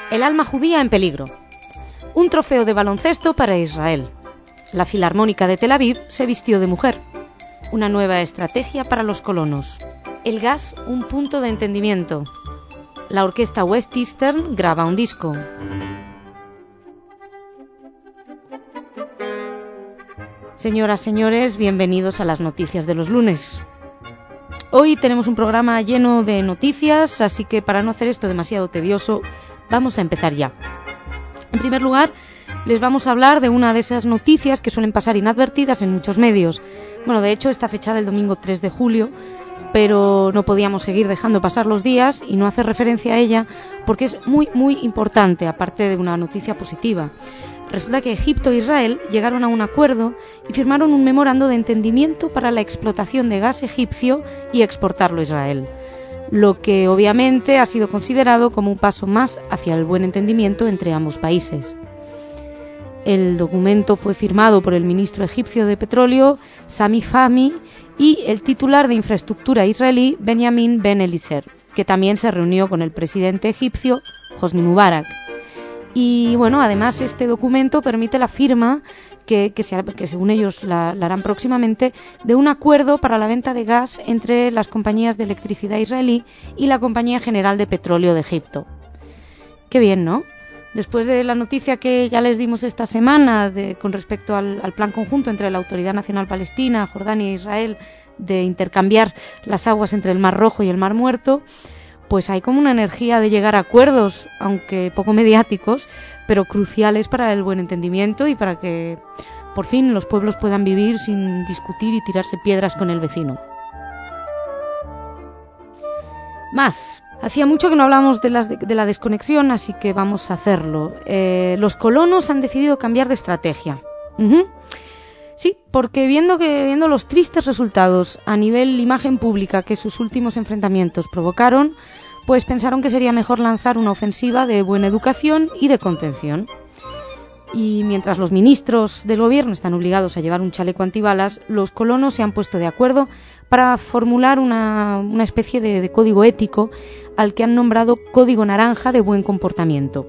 El alma judía en peligro. Un trofeo de baloncesto para Israel. La Filarmónica de Tel Aviv se vistió de mujer. Una nueva estrategia para los colonos. El gas, un punto de entendimiento. La orquesta West Eastern graba un disco. Señoras, señores, bienvenidos a las noticias de los lunes. Hoy tenemos un programa lleno de noticias, así que para no hacer esto demasiado tedioso, vamos a empezar ya. En primer lugar, les vamos a hablar de una de esas noticias que suelen pasar inadvertidas en muchos medios. Bueno, de hecho está fechada el domingo 3 de julio, pero no podíamos seguir dejando pasar los días y no hacer referencia a ella porque es muy importante, aparte de una noticia positiva. Resulta que Egipto e Israel llegaron a un acuerdo y firmaron un memorando de entendimiento para la explotación de gas egipcio y exportarlo a Israel, lo que obviamente ha sido considerado como un paso más hacia el buen entendimiento entre ambos países. El documento fue firmado por el ministro egipcio de Petróleo, Sami Fahmy, y el titular de infraestructura israelí, Benjamin Ben Eliezer, que también se reunió con el presidente egipcio, Hosni Mubarak. Y bueno, además este documento permite la firma, que según ellos la harán próximamente, de un acuerdo para la venta de gas entre las compañías de electricidad israelí y la Compañía General de Petróleo de Egipto. Qué bien, ¿no? Después de la noticia que ya les dimos esta semana con respecto al plan conjunto entre la Autoridad Nacional Palestina, Jordania e Israel de intercambiar las aguas entre el Mar Rojo y el Mar Muerto, pues hay como una energía de llegar a acuerdos, aunque poco mediáticos, pero cruciales para el buen entendimiento y para que por fin los pueblos puedan vivir sin discutir y tirarse piedras con el vecino. Más. Hacía mucho que no hablábamos de la desconexión, así que vamos a hacerlo. Los colonos han decidido cambiar de estrategia. Sí, porque viendo los tristes resultados a nivel imagen pública que sus últimos enfrentamientos provocaron, pues pensaron que sería mejor lanzar una ofensiva de buena educación y de contención. Y mientras los ministros del gobierno están obligados a llevar un chaleco antibalas, los colonos se han puesto de acuerdo para formular una especie de código ético al que han nombrado Código Naranja de Buen Comportamiento.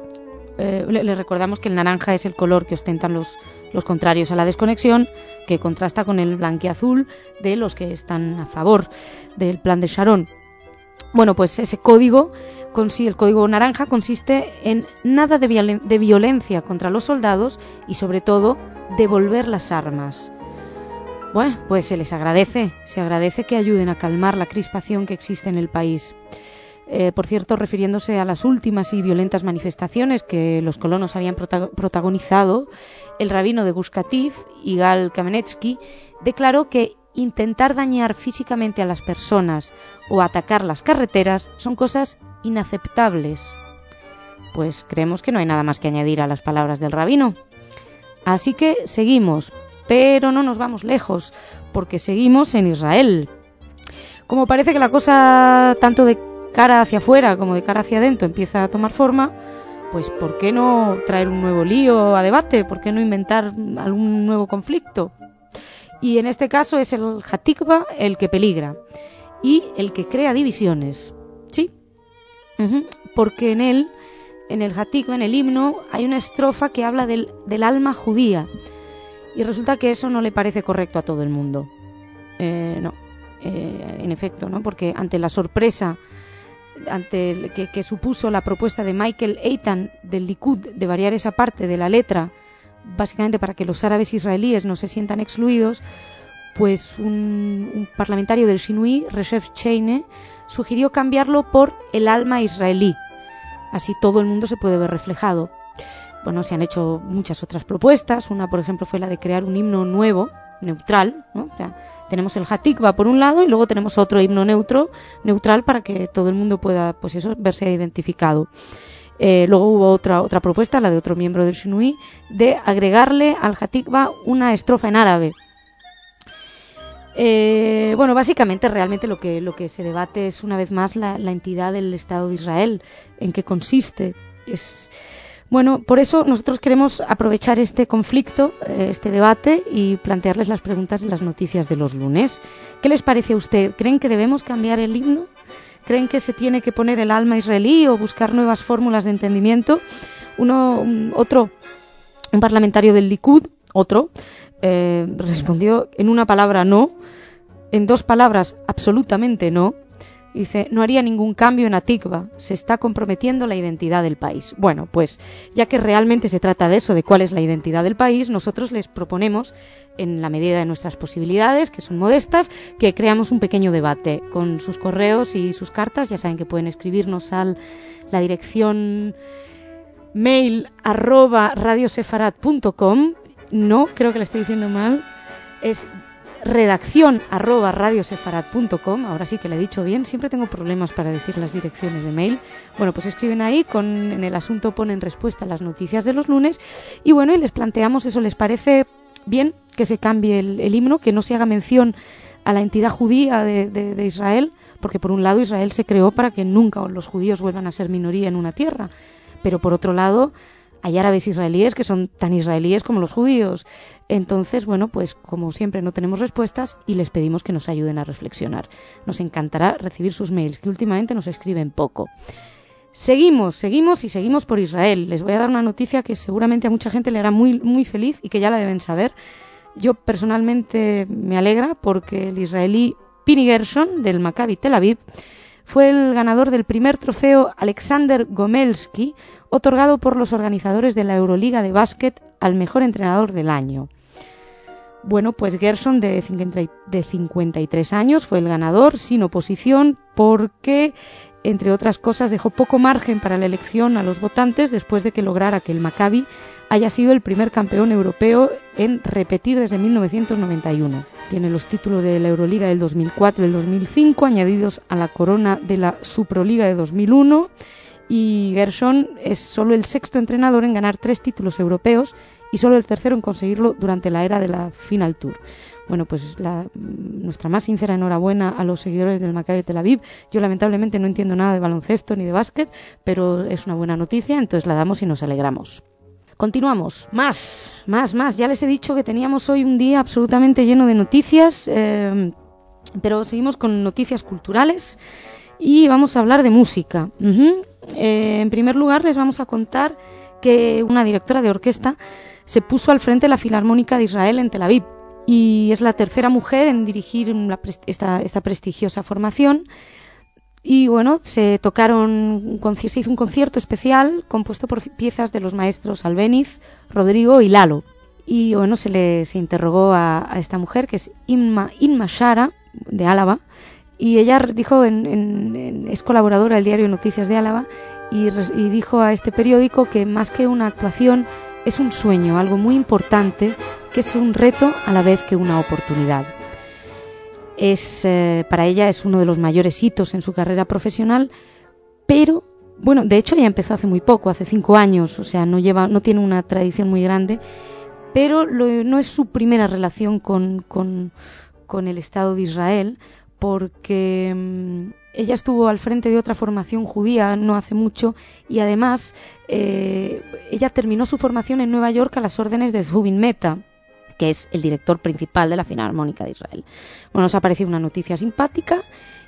Les recordamos que el naranja es el color que ostentan los contrarios a la desconexión, que contrasta con el blanquiazul de los que están a favor del plan de Sharon. Bueno, pues ese código, el código naranja, consiste en nada de violencia contra los soldados y, sobre todo, devolver las armas. Bueno, pues se agradece que ayuden a calmar la crispación que existe en el país. Por cierto, refiriéndose a las últimas y violentas manifestaciones que los colonos habían protagonizado, el rabino de Gush Katif, Yigal Kamenetsky, declaró que intentar dañar físicamente a las personas o atacar las carreteras son cosas inaceptables. Pues creemos que no hay nada más que añadir a las palabras del rabino. Así que seguimos, pero no nos vamos lejos, porque seguimos en Israel. Como parece que la cosa, tanto de cara hacia afuera como de cara hacia adentro, empieza a tomar forma, pues ¿por qué no traer un nuevo lío a debate? ¿Por qué no inventar algún nuevo conflicto? Y en este caso es el Hatikva el que peligra y el que crea divisiones. Sí, porque en el Hatikva, en el himno, hay una estrofa que habla del alma judía y resulta que eso no le parece correcto a todo el mundo. No, en efecto, ¿no? Porque ante la sorpresa que supuso la propuesta de Michael Eitan del Likud de variar esa parte de la letra, básicamente para que los árabes israelíes no se sientan excluidos, pues un parlamentario del Shinui, Reshef Cheine, sugirió cambiarlo por el alma israelí. Así todo el mundo se puede ver reflejado. Bueno, se han hecho muchas otras propuestas. Una, por ejemplo, fue la de crear un himno nuevo, neutral, ¿no? O sea, tenemos el Hatikva por un lado y luego tenemos otro himno neutral para que todo el mundo pueda, pues eso, verse identificado. Luego hubo otra propuesta, la de otro miembro del Shinui, de agregarle al Hatikva una estrofa en árabe. Bueno, básicamente realmente lo que se debate es una vez más la entidad del Estado de Israel, en qué consiste. Bueno, por eso nosotros queremos aprovechar este conflicto, este debate, y plantearles las preguntas de las noticias de los lunes. ¿Qué les parece a usted? ¿Creen que debemos cambiar el himno? creen que se tiene que poner el alma israelí o buscar nuevas fórmulas de entendimiento, un parlamentario del Likud, respondió en una palabra no, en dos palabras absolutamente no. Dice, no haría ningún cambio en Atikva, se está comprometiendo la identidad del país. Bueno, pues ya que realmente se trata de eso, de cuál es la identidad del país, nosotros les proponemos, en la medida de nuestras posibilidades, que son modestas, que creamos un pequeño debate con sus correos y sus cartas. Ya saben que pueden escribirnos a la dirección mail@radiosefarat.com. No, creo que le estoy diciendo mal, es redacción@radiosefarat.com. Ahora sí que le he dicho bien, siempre tengo problemas para decir las direcciones de mail. Bueno, pues escriben ahí, en el asunto ponen respuesta a las noticias de los lunes y bueno, y les planteamos eso. ¿Les parece bien que se cambie el himno, que no se haga mención a la entidad judía de Israel? Porque por un lado Israel se creó para que nunca los judíos vuelvan a ser minoría en una tierra, pero por otro lado hay árabes israelíes que son tan israelíes como los judíos. Entonces, bueno, pues como siempre no tenemos respuestas y les pedimos que nos ayuden a reflexionar. Nos encantará recibir sus mails, que últimamente nos escriben poco. Seguimos por Israel. Les voy a dar una noticia que seguramente a mucha gente le hará muy, muy feliz y que ya la deben saber. Yo personalmente me alegra porque el israelí Pini Gershon del Maccabi Tel Aviv fue el ganador del primer trofeo Alexander Gomelsky, otorgado por los organizadores de la Euroliga de básquet al mejor entrenador del año. Bueno, pues Gershon, de 53 años, fue el ganador, sin oposición, porque, entre otras cosas, dejó poco margen para la elección a los votantes después de que lograra que el Maccabi haya sido el primer campeón europeo en repetir desde 1991. Tiene los títulos de la Euroliga del 2004 y del 2005, añadidos a la corona de la Suproliga de 2001, y Gershon es solo el sexto entrenador en ganar 3 títulos europeos y solo el tercero en conseguirlo durante la era de la Final Tour. Bueno, pues nuestra más sincera enhorabuena a los seguidores del Maccabi Tel Aviv. Yo lamentablemente no entiendo nada de baloncesto ni de básquet, pero es una buena noticia, entonces la damos y nos alegramos. Continuamos. Más. Ya les he dicho que teníamos hoy un día absolutamente lleno de noticias, pero seguimos con noticias culturales y vamos a hablar de música. En primer lugar, les vamos a contar que una directora de orquesta se puso al frente de la Filarmónica de Israel en Tel Aviv y es la tercera mujer en dirigir esta prestigiosa formación. Y bueno, se hizo un concierto especial compuesto por piezas de los maestros Albéniz, Rodrigo y Lalo. Y bueno, se interrogó a esta mujer, que es Inma Shara, de Álava, y ella dijo, es colaboradora del diario Noticias de Álava, y dijo a este periódico que más que una actuación es un sueño, algo muy importante, que es un reto a la vez que una oportunidad. Para ella es uno de los mayores hitos en su carrera profesional, pero bueno, de hecho ella empezó hace muy poco, hace 5 años, o sea, no tiene una tradición muy grande, pero no es su primera relación con el Estado de Israel, porque ella estuvo al frente de otra formación judía no hace mucho y además ella terminó su formación en Nueva York a las órdenes de Zubin Mehta, que es el director principal de la Filarmónica de Israel. Bueno, nos ha parecido una noticia simpática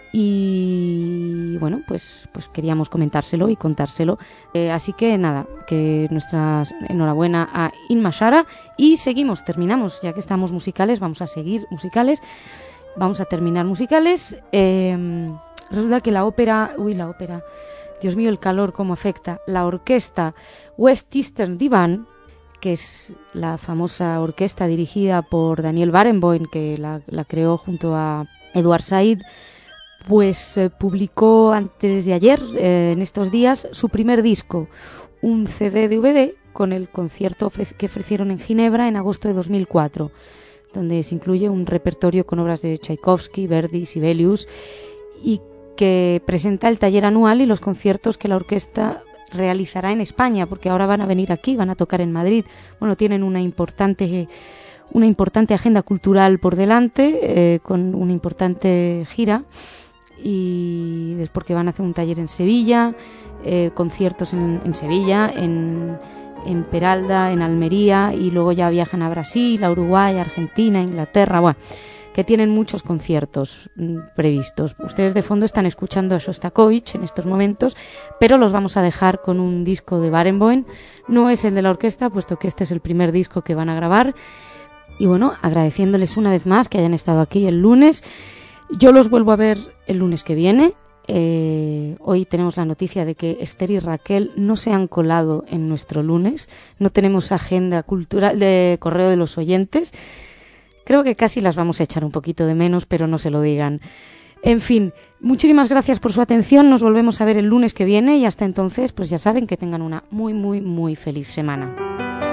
y bueno, pues queríamos comentárselo y contárselo. Así que nada, que nuestra enhorabuena a Inma Shara y terminamos, ya que estamos musicales, vamos a terminar musicales. Resulta que la ópera, Dios mío, el calor cómo afecta, la orquesta West Eastern Divan, que es la famosa orquesta dirigida por Daniel Barenboim, que la creó junto a Edward Said, pues publicó antes de ayer, en estos días, su primer disco, un CD-DVD con el concierto que ofrecieron en Ginebra en agosto de 2004, donde se incluye un repertorio con obras de Tchaikovsky, Verdi, Sibelius, y que presenta el taller anual y los conciertos que la orquesta realizará en España, porque ahora van a venir aquí, van a tocar en Madrid. Bueno, tienen una importante agenda cultural por delante, con una importante gira, y es porque van a hacer un taller en Sevilla, conciertos en Sevilla, en Peralda, en Almería, y luego ya viajan a Brasil, a Uruguay, a Argentina, a Inglaterra. Bueno, que tienen muchos conciertos previstos. Ustedes de fondo están escuchando a Shostakovich en estos momentos, pero los vamos a dejar con un disco de Barenboim. No es el de la orquesta, puesto que este es el primer disco que van a grabar. Y bueno, agradeciéndoles una vez más que hayan estado aquí el lunes. Yo los vuelvo a ver el lunes que viene. Hoy tenemos la noticia de que Esther y Raquel no se han colado en nuestro lunes. No tenemos agenda cultural de correo de los oyentes. Creo que casi las vamos a echar un poquito de menos, pero no se lo digan. En fin, muchísimas gracias por su atención. Nos volvemos a ver el lunes que viene y hasta entonces, pues ya saben, que tengan una muy, muy, muy feliz semana.